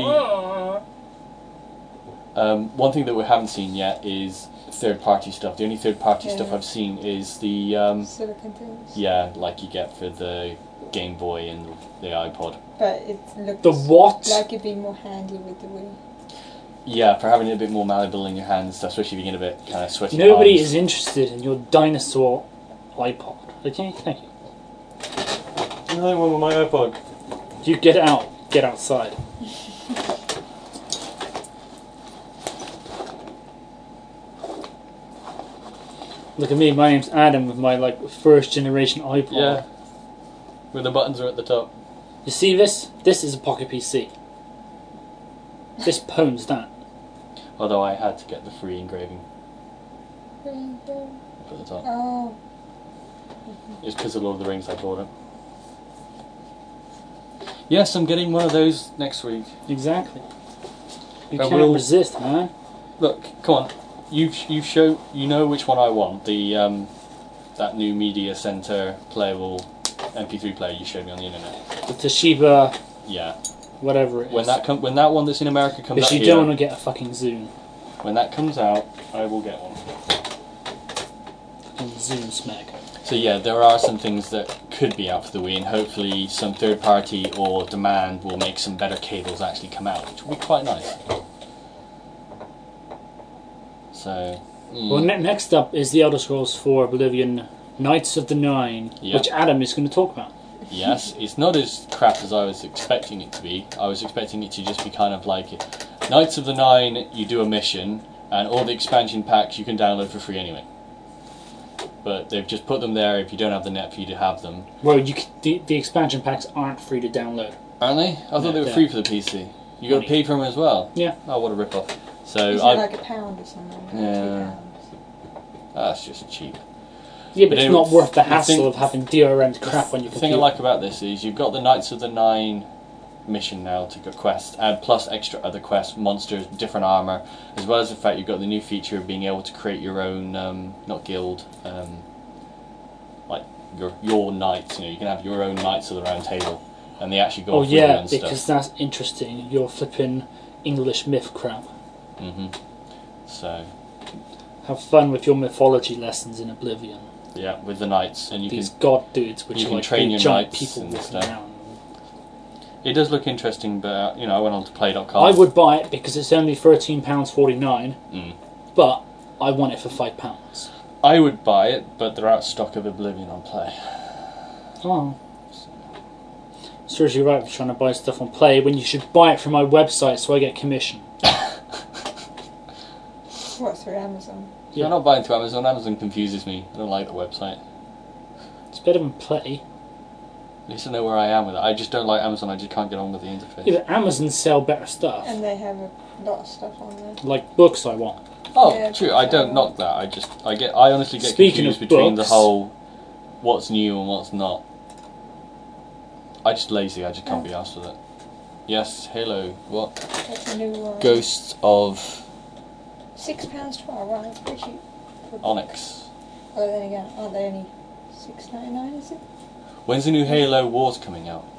one thing that we haven't seen yet is third-party stuff. The only third-party stuff I've seen is the... Silicon things. yeah, like you get for the Game Boy and the iPod. But it looks The what? like it'd be more handy with the Wii. Yeah, for having it a bit more malleable in your hands and stuff, especially if you get a bit kind of sweaty Nobody palms. is interested in your dinosaur iPod. Okay, thank you. Another one with my iPod. You get out. Get outside. Look at me, my name's Adam with my first generation iPod. Yeah. Where the buttons are at the top. You see this? This is a Pocket PC. This pwns that. Although I had to get the free engraving Oh. up at the top. It's because of Lord of the Rings I bought it. Yes, I'm getting one of those next week. Exactly. You I can't will- resist, man. Look, come on. You know which one I want. The that new media center playable MP3 player you showed me on the internet. The Toshiba, Yeah. whatever it is. When that one that's in America comes Because out you here, don't want to get a fucking Zoom. when that comes out, I will get one. Fucking Zoom smack. So yeah, there are some things that could be out for the Wii, and hopefully some third party or demand will make some better cables actually come out, which will be quite nice. So, Well, next up is the Elder Scrolls 4 Oblivion Knights of the Nine, Yeah. which Adam is going to talk about. yes, it's not as crap as I was expecting it to be. I was expecting it to just be kind of like Knights of the Nine, you do a mission, and all the expansion packs you can download for free anyway. but they've just put them there if you don't have the net for you to have them. Well, the expansion packs aren't free to download. Aren't they? I thought they were they're- free for the PC. You got to pay for them as well? Yeah. Oh, what a rip-off. So Isn't it like £1 or something? Yeah. £2. That's just cheap. Yeah, but But it's anyway, not worth the the hassle thing- of having DRM crap on your The thing computer. I like about this is you've got the Knights of the Nine mission now to get quests, and plus extra other quests, monsters, different armour, as well as the fact you've got the new feature of being able to create your own, not guild, like your knights. You know, you can have your own Knights of the Round Table, and they actually go Oh off with you yeah, and because stuff. that's interesting. Your flipping English myth crap. So Have fun with your mythology lessons in Oblivion. yeah, with the knights, and you These can. god dudes, which you are can like train big your giant knights people and walking stuff. around. It does look interesting, but I went on to play.com. I would buy it because it's only £13.49, Mm. but I want it for £5. I would buy it, but they're out of stock of Oblivion on Play. Oh. Seriously, right, for trying to buy stuff on Play when you should buy it from my website so I get commission. What, through Amazon? Yeah. I'm not buying through Amazon. Amazon confuses me. I don't like the website. It's better than Play. At least I know where I am with it. I just don't like Amazon. I just can't get on with the interface. Yeah, but Amazon sell better stuff. And they have a lot of stuff on there. Like books I want. Oh, Yeah, true. but I don't so- knock that. I honestly get Speaking confused of between books- the whole what's new and what's not. I just lazy. I just can't be arsed with it. Yes, Halo. What? That's a new one. Ghosts of £6.12, right, that's pretty cheap. Onyx. Oh, then again, aren't they only $6.99, is it? When's the new Halo Wars coming out?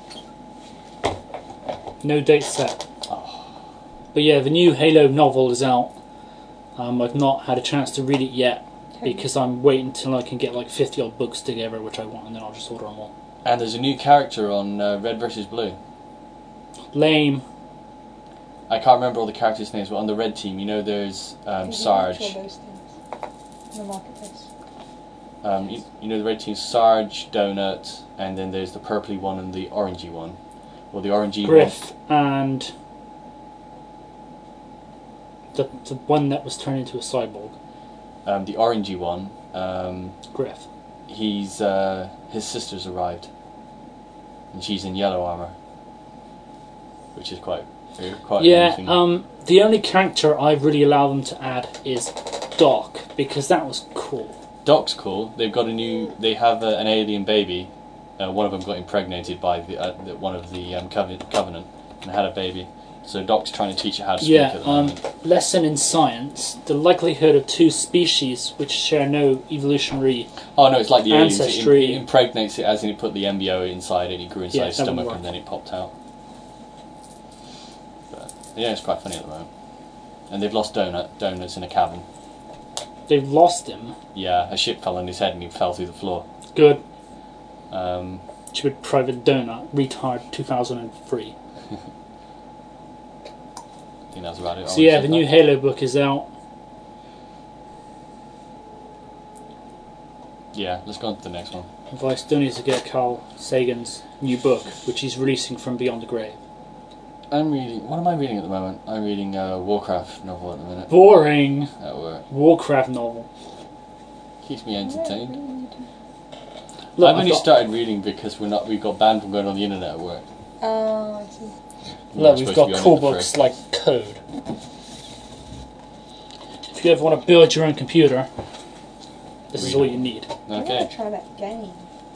No date set. Oh. But yeah, the new Halo novel is out. I've not had a chance to read it yet because I'm waiting till I can get like 50 odd books together, which I want, and then I'll just order them all. And there's a new character on Red vs. Blue. Lame. I can't remember all the characters' names, but on the red team, you know, there's Did you watch all Sarge. those things in the marketplace? You know, the red team's Sarge, Donut, and then there's the purpley one and the orangey one. Well, the orangey Griff and the one that was turned into a cyborg. one, the orangey one, Griff. he's his sister's arrived, and she's in yellow armor, which is quite Yeah, amazing. the only character I really allow them to add is Doc, because that was cool. Doc's cool. They've got they have an alien baby. One of them got impregnated by one of the Covenant and had a baby. So Doc's trying to teach her how to speak at the moment. Lesson in science: the likelihood of two species which share no evolutionary. Oh no, it's like the aliens. Ancestry. It impregnates it, as in it put the embryo inside and it grew inside Yeah, his that would stomach work. and then it popped out. But, yeah, it's quite funny at the moment. And they've lost Donut's in a cabin. They've lost him. Yeah, a ship fell on his head and he fell through the floor. Good. Um, Stupid Private Donut. Retard 2003. I think that's about it. So yeah, the new Halo book is out. Yeah, let's go on to the next one. I still need to get Carl Sagan's new book, which he's releasing from Beyond the Grave. I'm reading. What am I reading at the moment? I'm reading a Warcraft novel at the minute. Boring At work. Warcraft novel. Keeps me entertained. Look, I've only I've got- started reading because we got banned from going on the internet at work. Oh, I see. We Look, were we've supposed to got be on cool it for books free. like Code. If you ever want to build your own computer, this is Read all it. you need. I want Okay. to try that game.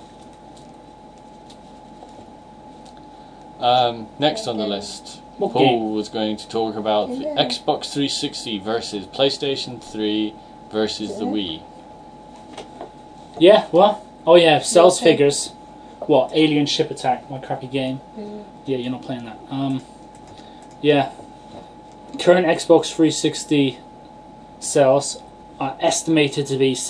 Next on the Okay. list, What Paul game? was going to talk about the Yeah. Xbox 360 versus PlayStation 3 versus the Yeah. Wii. Yeah, what? Oh yeah, sales Okay. figures. What? Alien Ship Attack, my crappy game. Yeah. Yeah, you're not playing that. Yeah. Current Xbox 360 sales are estimated to be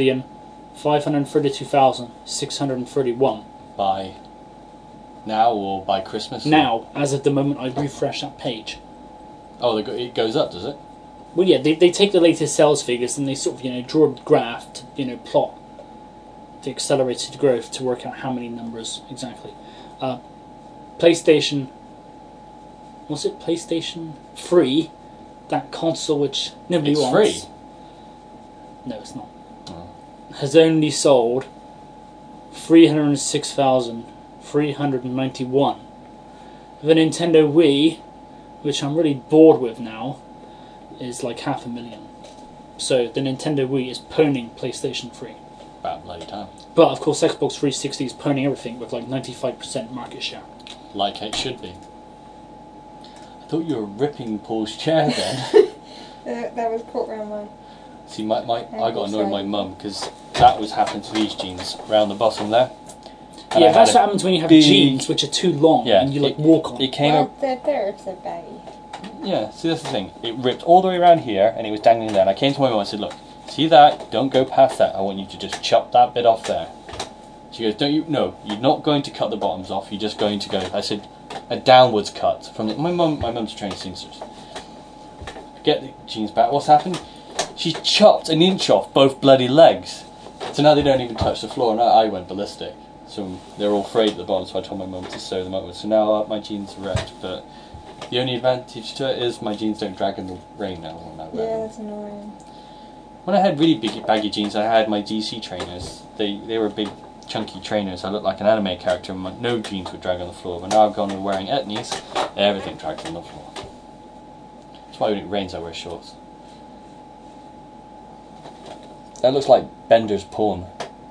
7,532,631. By now or by Christmas? Now, as of the moment I refresh that page. Oh, it goes up, does it? Well, yeah, they take the latest sales figures and they sort of, draw a graph to, plot the accelerated growth to work out how many numbers exactly. PlayStation, was it PlayStation 3? That console which nobody It's wants. free. No, it's not. Oh. has only sold 306,391. The Nintendo Wii, which I'm really bored with now, is like 500,000. So the Nintendo Wii is pwning PlayStation 3. About bloody time. But of course Xbox 360 is pwning everything with like 95% market share. Like it should be. I thought you were ripping Paul's chair then. That was caught round mine. See, I got annoyed with my mum because that was happening to these jeans round the bottom there. And Yeah, I that's had what happens when you have big- jeans which are too long Yeah, and you like walk on. It came Well, they're so baggy. Yeah, see that's the thing. It ripped all the way around here and it was dangling there. And I came to my mum and said, look, see that? Don't go past that. I want you to just chop that bit off there. She goes, don't you? No, you're not going to cut the bottoms off. You're just going to go. I said, a downwards cut from the, my mum's a trained seamstress. Get the jeans back. What's happened? She chopped an inch off both bloody legs. So now they don't even touch the floor. And I went ballistic. So they're all frayed at the bottom. So I told my mum to sew them up. So now my jeans are wrecked. But the only advantage to it is my jeans don't drag in the rain now when I wear Yeah, them. that's annoying. When I had really big baggy jeans, I had my DC trainers. They were big, chunky trainers. I looked like an anime character, and no jeans would drag on the floor. But now I've gone to wearing etnies, everything drags on the floor. That's why when it rains, I wear shorts. That looks like Bender's porn.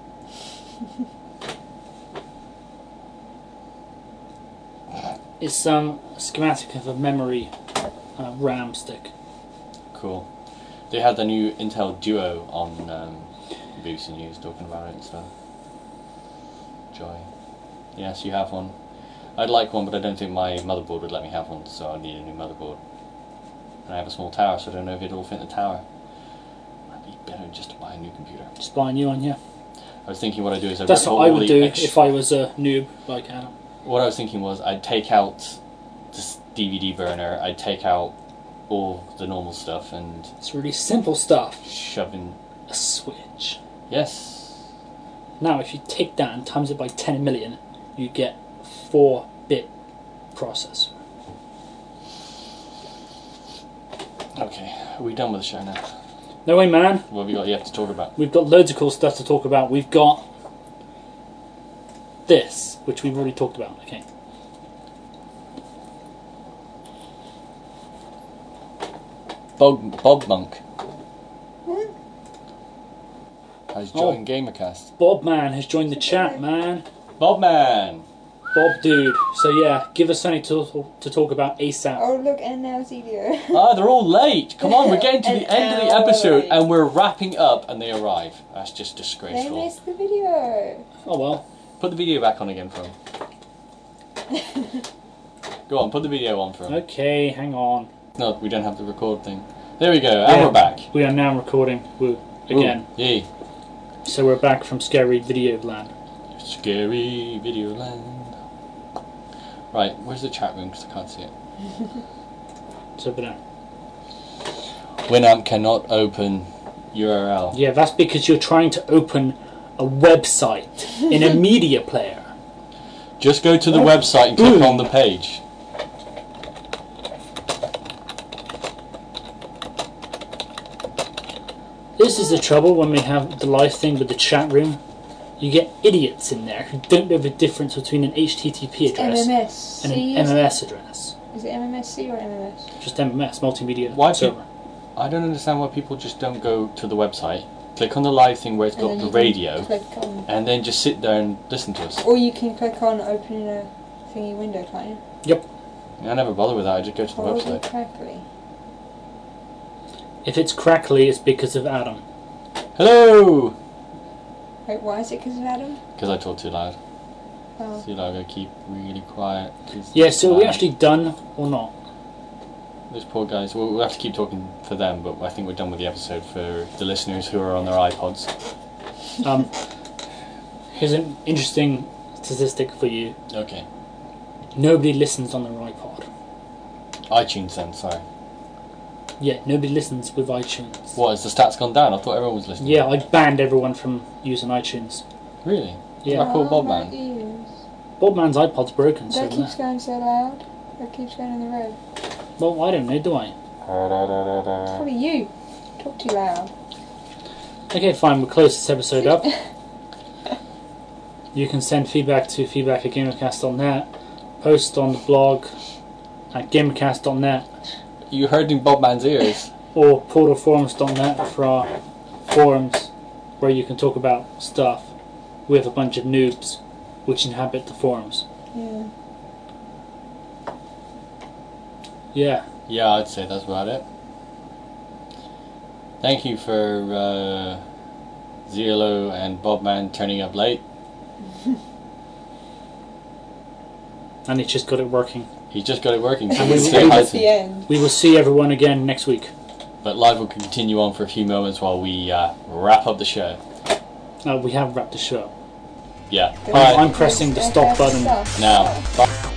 It's a schematic of a memory RAM stick. Cool. They had the new Intel Duo on BBC News talking about it and stuff. Joy. Yes, you have one. I'd like one, but I don't think my motherboard would let me have one, so I need a new motherboard. And I have a small tower, so I don't know if it'll all fit in the tower. Might be better just to buy a new computer. Just buy a new one, yeah. I was thinking what I'd do is I'd That's rip what all I would the do ex- if I was a noob like Adam. What I was thinking was I'd take out this DVD burner, I'd take out all the normal stuff and It's really simple stuff. shove in... A switch. Yes. Now, if you take that and times it by 10 million, you get 4-bit processor. Okay, are we done with the show now? No way, man. What have you got yet to talk about? We've got loads of cool stuff to talk about. We've got this, which we've already talked about. Okay. Bob Monk Hmm? has joined Gamercast. Bob Man has joined the chat, man. Bob Man! Bob dude. So yeah, give us something to talk about ASAP. Oh, look, and now video. Ah, they're all late! Come on, we're getting to An the end of the hour episode late. and we're wrapping up and they arrive. That's just They disgraceful. missed the video. Oh well. Put the video back on again for him. Go on, put the video on for him. Okay, hang on. No, we don't have the record thing. There we go, and Yeah. we're back. We are now recording. Woo. Again. Ooh, yay. So we're back from Scary Video Land. Scary video land. Right, where's the chat room? Because I can't see it. It's over there. Winamp cannot open URL. Yeah, that's because you're trying to open a website in a media player. Just go to the website and click on the page. This is the trouble when we have the live thing with the chat room. You get idiots in there who don't know the difference between an HTTP address MMSC. and an MMS address. Is it MMSC or MMS? Just MMS, multimedia Why server. I don't understand why people just don't go to the website, click on the live thing where it's And got then the you can radio, Click on. and then just sit there and listen to us. Or you can click on opening a thingy window, can't you? Yep. I never bother with that, I just go to the Or is it website. correctly? If it's crackly, it's because of Adam. Hello! Wait, why is it because of Adam? Because I talk too loud. Oh. So I gotta keep really quiet. 'Cause Yeah, so are we uh, actually done or not? Those poor guys. We'll have to keep talking for them, but I think we're done with the episode for the listeners who are on their iPods. Here's an interesting statistic for you. Okay. Nobody listens on their iPod. iTunes then, sorry. Yeah, nobody listens with iTunes. What, has the stats gone down? I thought everyone was listening. Yeah, I banned everyone from using iTunes. Really? Yeah. I call Bob my Man. ears. Bob Man's iPod's broken, so That keeps going so loud. That keeps going in the road. well, I don't know, do I? Probably you. Talk too loud. Okay, fine. We'll close this episode up. You can send feedback to feedback@gamercast.net. Post on the blog at gamercast.net. You heard in Bobman's ears. Or portalforums.net for our forums where you can talk about stuff with a bunch of noobs which inhabit the forums. Yeah. Yeah. Yeah, I'd say that's about it. Thank you for Zero and Bobman turning up late. And he just got it working. He just got it working, so And we'll we- say we- hi That's to the him. end. We will see everyone again next week. But live will continue on for a few moments while we wrap up the show. We have wrapped the show. Yeah. There's- Alright, I'm pressing the there's stop FF button stuff. now. Bye.